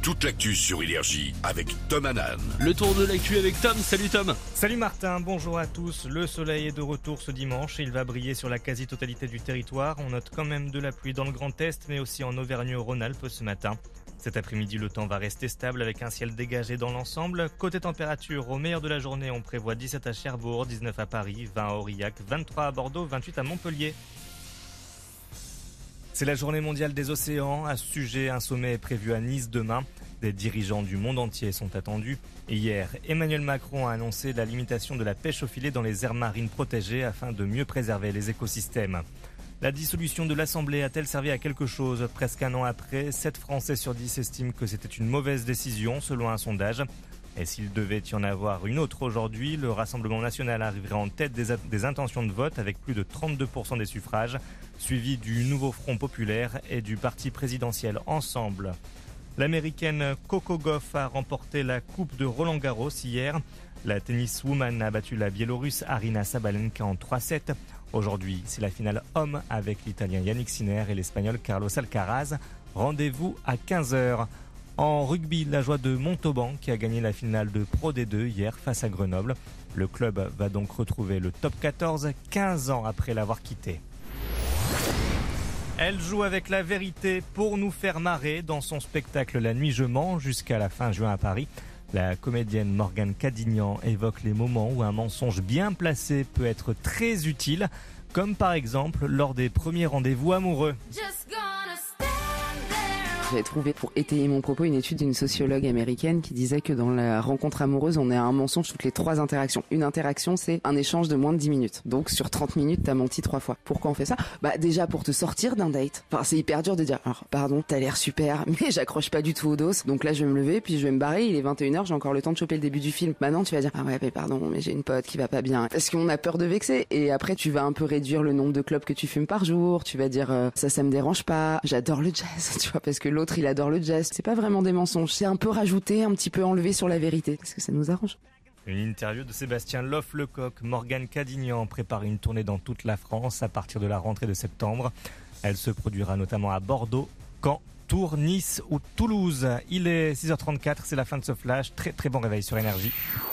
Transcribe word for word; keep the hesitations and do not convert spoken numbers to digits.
toute l'actu sur Énergie avec Tom Hanan. Le tour de l'actu avec Tom. Salut Tom. Salut Martin, bonjour à tous. Le soleil est de retour ce dimanche et il va briller sur la quasi-totalité du territoire. On note quand même de la pluie dans le Grand Est, mais aussi en Auvergne-Rhône-Alpes ce matin. Cet après-midi, le temps va rester stable avec un ciel dégagé dans l'ensemble. Côté température, au meilleur de la journée, on prévoit dix-sept à Cherbourg, dix-neuf à Paris, vingt à Aurillac, vingt-trois à Bordeaux, vingt-huit à Montpellier. C'est la journée mondiale des océans. À ce sujet, un sommet est prévu à Nice demain. Des dirigeants du monde entier sont attendus. Et hier, Emmanuel Macron a annoncé la limitation de la pêche au filet dans les aires marines protégées afin de mieux préserver les écosystèmes. La dissolution de l'Assemblée a-t-elle servi à quelque chose? Presque un an après, sept Français sur dix estiment que c'était une mauvaise décision selon un sondage. Et s'il devait y en avoir une autre aujourd'hui, le Rassemblement national arriverait en tête des, des intentions de vote avec plus de trente-deux pour cent des suffrages, suivi du Nouveau Front Populaire et du parti présidentiel Ensemble. L'américaine Coco Gauff a remporté la Coupe de Roland-Garros hier. La tenniswoman a battu la biélorusse Aryna Sabalenka en trois sept. Aujourd'hui, c'est la finale homme avec l'italien Yannick Sinner et l'espagnol Carlos Alcaraz. Rendez-vous à quinze heures. En rugby, la joie de Montauban qui a gagné la finale de Pro D deux hier face à Grenoble. Le club va donc retrouver le top quatorze quinze ans après l'avoir quitté. Elle joue avec la vérité pour nous faire marrer dans son spectacle La Nuit je mens jusqu'à la fin juin à Paris. La comédienne Morgane Cadignan évoque les moments où un mensonge bien placé peut être très utile, comme par exemple lors des premiers rendez-vous amoureux. J'ai trouvé, pour étayer mon propos, une étude d'une sociologue américaine qui disait que dans la rencontre amoureuse, on est à un mensonge toutes les trois interactions. Une interaction, c'est un échange de moins de dix minutes. Donc sur trente minutes, t'as menti trois fois. Pourquoi on fait ça? Bah déjà pour te sortir d'un date. Enfin, c'est hyper dur de dire, alors pardon, t'as l'air super, mais j'accroche pas du tout au dos. Donc là, je vais me lever, puis je vais me barrer, il est vingt et une heures, j'ai encore le temps de choper le début du film. Maintenant, tu vas dire, ah ouais, mais pardon, mais j'ai une pote qui va pas bien. Parce qu'on a peur de vexer. Et après, tu vas un peu réduire le nombre de clopes que tu fumes par jour. Tu vas dire, euh, ça, ça me dérange pas. J'adore le jazz, tu vois, parce que l'autre, il adore le jazz. C'est pas vraiment des mensonges, c'est un peu rajouté, un petit peu enlevé sur la vérité, parce que ça nous arrange. Une interview de Sébastien Loff-Lecoq. Morgane Cadignan prépare une tournée dans toute la France à partir de la rentrée de septembre. Elle se produira notamment à Bordeaux, Caen, Tours, Nice ou Toulouse. Il est six heures trente-quatre, c'est la fin de ce flash. Très très bon réveil sur Énergie.